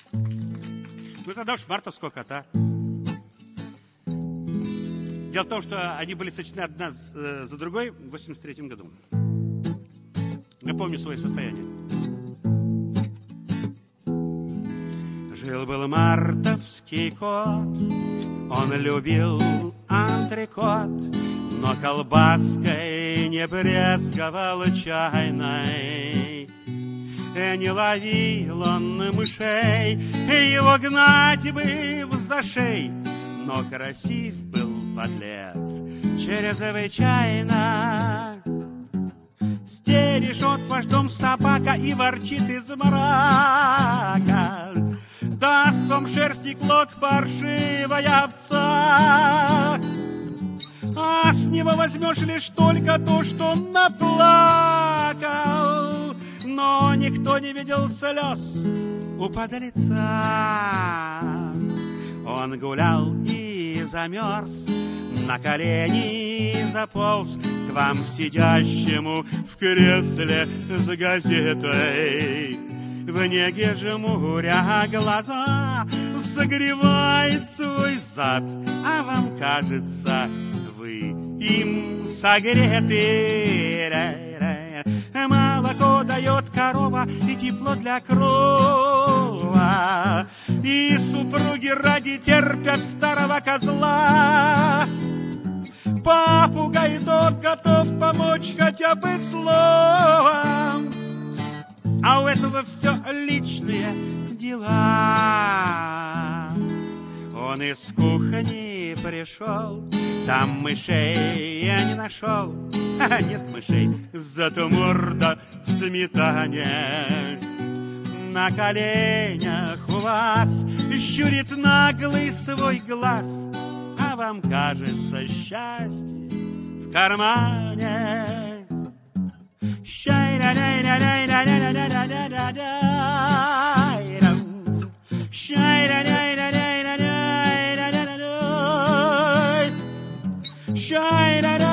Ну, тогда уж мартовского кота. Дело в том, что они были сочтены одна за другой в 83 году. Я помню свое состояние. Жил-был мартовский кот, он любил антрекот, но колбаской не брезговал чайной. Не ловил он мышей, его гнать бы в зашей, но красив был подлец чрезвычайно. Стережет ваш дом собака и ворчит из мрака. Даст вам шерсти клок паршивая овца, а с него возьмешь лишь только то, что наплакал. Но никто не видел слез у подлеца. Он гулял и замерз, на колени заполз к вам сидящему в кресле с газетой. В неге жмуря глаза согревает свой зад, а вам кажется, вы им согреты. Молоко дает корова и тепло для крова, и супруги ради терпят старого козла. Попугай тот готов помочь хотя бы словом, а у этого все личные дела. Он из кухни пришел, там мышей я не нашел. Нет мышей, зато морда в сметане. На коленях у вас щурит наглый свой глаз, а вам кажется счастье в кармане. Shine